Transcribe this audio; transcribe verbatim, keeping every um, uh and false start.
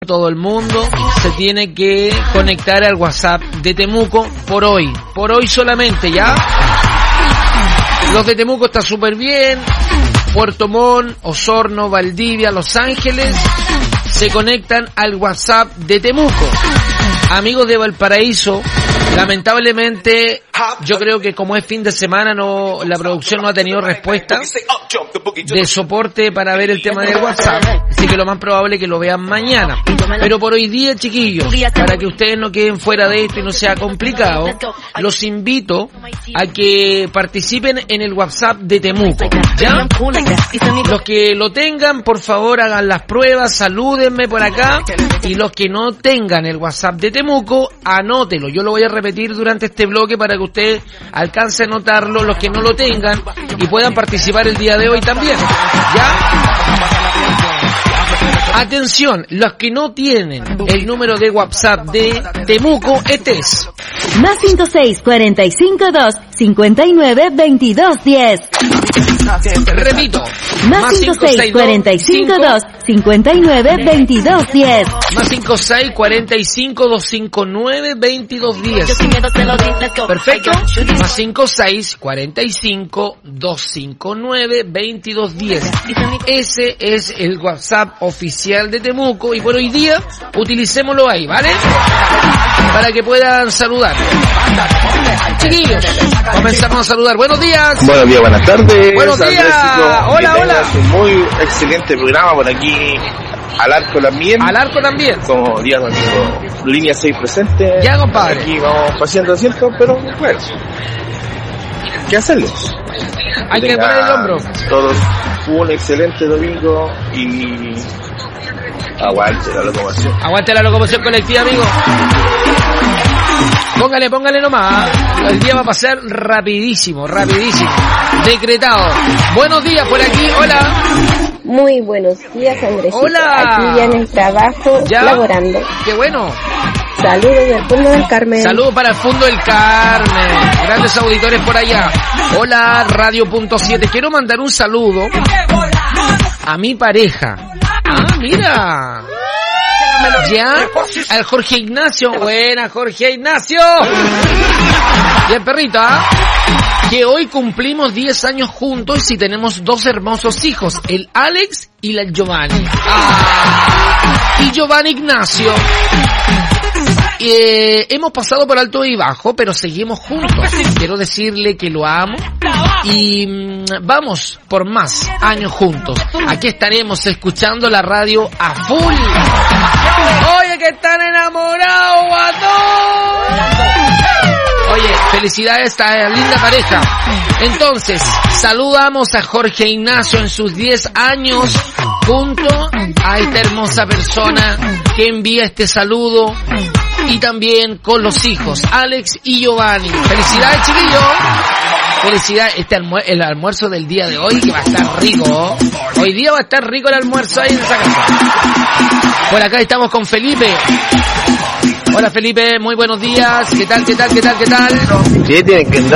todo el mundo se tiene que conectar al WhatsApp de Temuco por hoy, por hoy solamente, ¿ya? Los de Temuco está súper bien, Puerto Montt, Osorno, Valdivia, Los Ángeles se conectan al WhatsApp de Temuco. Amigos de Valparaíso, lamentablemente yo creo que como es fin de semana no la producción no ha tenido respuesta de soporte para ver el tema de WhatsApp, así que lo más probable es que lo vean mañana. Pero por hoy día, chiquillos, para que ustedes no queden fuera de esto y no sea complicado, los invito a que participen en el WhatsApp de Temuco, ¿ya? Los que lo tengan, por favor, hagan las pruebas, salúdenme por acá, y los que no tengan el WhatsApp de Temuco, anótelo. Yo lo voy a repetir durante este bloque para que usted alcance a notarlo, los que no lo tengan, y puedan participar el día de hoy también, ¿ya? Atención, los que no tienen el número de WhatsApp de Temuco, este es más cinco seis cuarenta y cinco dos cincuenta y nueve veintidós diez. Repito, más cinco seis cuarenta y cinco dos cincuenta y nueve veintidós diez. Más cinco seis cuarenta y cinco dos cincuenta y nueve veintidós diez. Perfecto. Más cinco seis cuarenta y cinco dos cincuenta y nueve veintidós diez. Ese es el WhatsApp oficial de Temuco y por hoy día utilicémoslo ahí, ¿vale? Para que puedan saludar. Chiquillos, comenzamos a saludar. Buenos días. Buenos días, buenas tardes. Buenos días. Andrésito, hola, hola. Un muy excelente programa por aquí. Al arco también. Al arco también. Como día domingo. Línea seis presente. Ya, compadre. Aquí vamos paseando asiento, pero bueno. ¿Qué hacerles? Hay que poner el hombro. Todos un excelente domingo y aguante la locomoción. Aguante la locomoción colectiva, amigo. Póngale, póngale nomás. El día va a pasar rapidísimo, rapidísimo. Decretado. Buenos días por aquí, hola. Muy buenos días, Andresito. Hola. Aquí ya en el trabajo, ¿ya? Laborando. Qué bueno. Saludos del Fondo del Carmen. Saludos para el Fondo del Carmen. Grandes auditores por allá. Hola, Radio Punto siete. Quiero mandar un saludo a mi pareja. Ah, mira. Ya, al Jorge Ignacio. Buena, Jorge Ignacio. Y el perrito, ¿ah? Que hoy cumplimos diez años juntos y tenemos dos hermosos hijos, el Alex y la Giovanni. Ah, y Giovanni Ignacio. Eh, hemos pasado por alto y bajo, pero seguimos juntos. Quiero decirle que lo amo y mmm, vamos por más años juntos. Aquí estaremos escuchando la radio a full. Oye, que están enamorados, guatón. Oye, felicidades a esta linda pareja. Entonces, saludamos a Jorge Ignacio en sus diez años junto a esta hermosa persona que envía este saludo. Y también con los hijos, Alex y Giovanni. Felicidades, chiquillos. Felicidades. Este almuer- el almuerzo del día de hoy que va a estar rico. Hoy día va a estar rico el almuerzo ahí en esa casa. Por acá estamos con Felipe. Hola, Felipe, muy buenos días. ¿Qué tal, qué tal, qué tal, qué tal? Sí, tienen que andar.